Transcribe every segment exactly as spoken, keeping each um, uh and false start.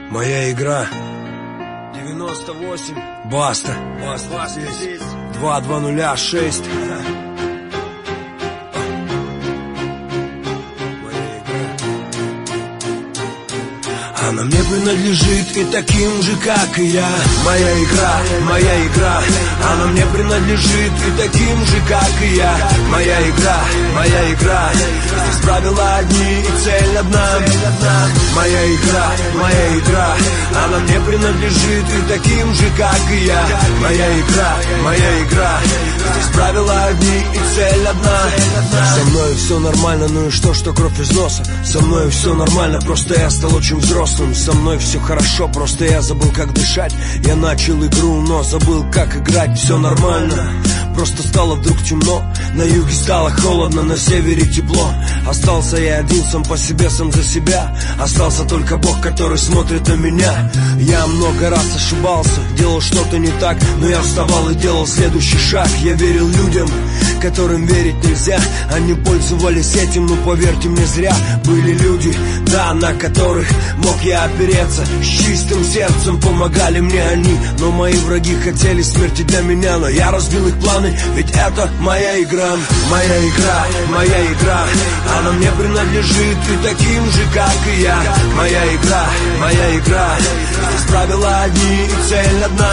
Моя игра. девяносто восемь. Баста. Баста, Баста здесь. здесь. два два нуля шесть. Она мне принадлежит и таким же, как и я. Моя игра, моя игра. Она мне принадлежит и таким же, как и я. Моя игра, моя игра. Здесь правила одни и цель одна. Моя игра, моя игра. Она мне принадлежит и таким же, как и я. Моя игра, моя игра. Здесь правила одни и цель одна. Со мной все нормально, ну и что, что кровь из носа. Со мной все нормально, просто я стал очень взрослым. Со мной все хорошо, просто я забыл, как дышать. Я начал игру, но забыл, как играть. Все нормально, просто стало вдруг темно. На юге стало холодно, на севере тепло. Остался я один, сам по себе, сам за себя. Остался только Бог, который смотрит на меня. Я много раз ошибался, делал что-то не так, но я вставал и делал следующий шаг. Я верил людям, которым верить нельзя. Они пользовались этим, но поверьте мне, зря. Были люди, да, на которых мог я опереться. С чистым сердцем помогали мне они. Но мои враги хотели смерти для меня. Но я разбил их планы, ведь это моя игра. Моя игра, моя игра. Она мне принадлежит и таким же, как и я. Моя игра, моя игра. Здесь правила одни и цель одна.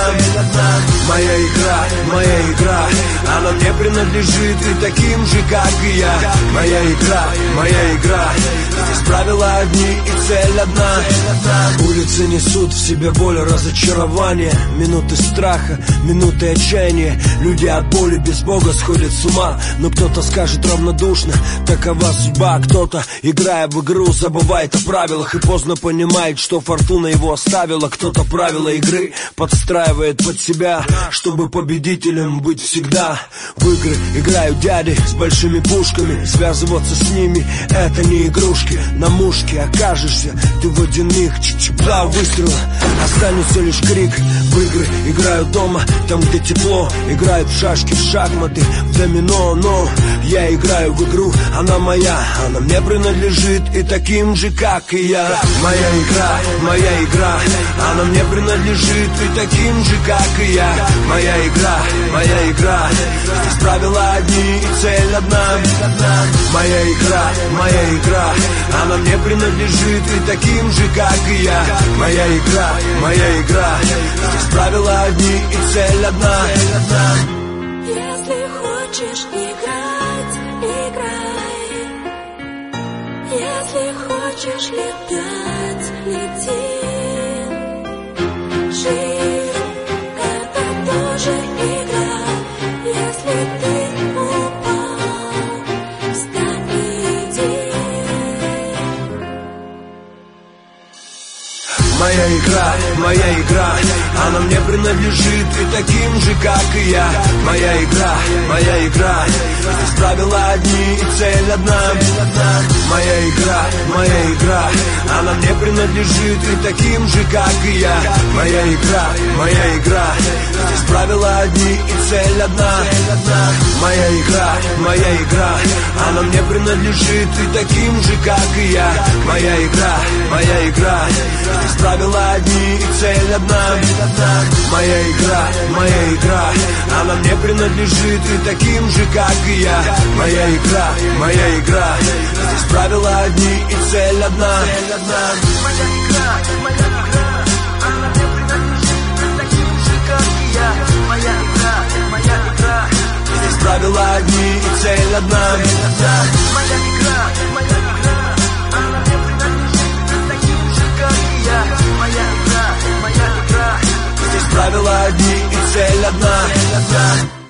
Моя игра, моя игра. Она мне принадлежит и таким же, как и я. Моя игра, моя игра. Здесь правила одни и цель одна. Улицы несут в себе боль, разочарование, минуты страха, минуты отчаяния. Люди от боли без Бога сходят с ума. Но кто-то скажет равнодушно, такова судьба. Кто-то, играя в игру, забывает о правилах и поздно понимает, что фортуна его оставила. Кто-то правила игры подстраивает под себя, чтобы победителем быть всегда. В игры играют дяди с большими пушками. Связываться с ними — это не игрушки. На мушке окажешься ты в одних чик-чик, два выстрела, останется лишь крик. В игры играют дома, там где тепло. Играют в шашки, в шахматы, в домино. Но я играю в игру, она моя. Она мне принадлежит и таким же, как и я. Моя игра, моя игра. Она мне принадлежит и таким же, как и я. Моя игра, моя игра. Здесь правила одни и цель одна. Моя игра, моя игра. Она мне принадлежит и таким же, как и я. Моя игра, моя игра. Здесь правила одни и цель одна. Если хочешь играть, играй. Если хочешь летать, лети. Жизнь — это тоже игра. Если ты упал, встань и иди. Моя игра, моя игра. Она мне принадлежит и таким же, как и я. Моя игра, моя игра. Здесь правила одни и цель одна. Моя игра, моя игра. Она мне принадлежит и таким же, как и я. Моя игра, моя игра. Здесь правила одни и цель одна. Моя игра, моя игра. Она мне принадлежит и таким же, как и я. Моя игра, моя игра. Здесь правила одни и цель одна. Моя игра, моя игра. Она мне принадлежит и таким же, как и я. Моя игра, моя игра. Здесь правила одни и цель одна. Моя игра, моя игра. Она мне принадлежит и таким же, как и я. Моя игра, моя игра. Здесь правила одни и цель одна. Моя игра, моя игра. Она мне принадлежит и таким же, как и я. Моя игра, моя игра. Здесь правила одни и цель одна.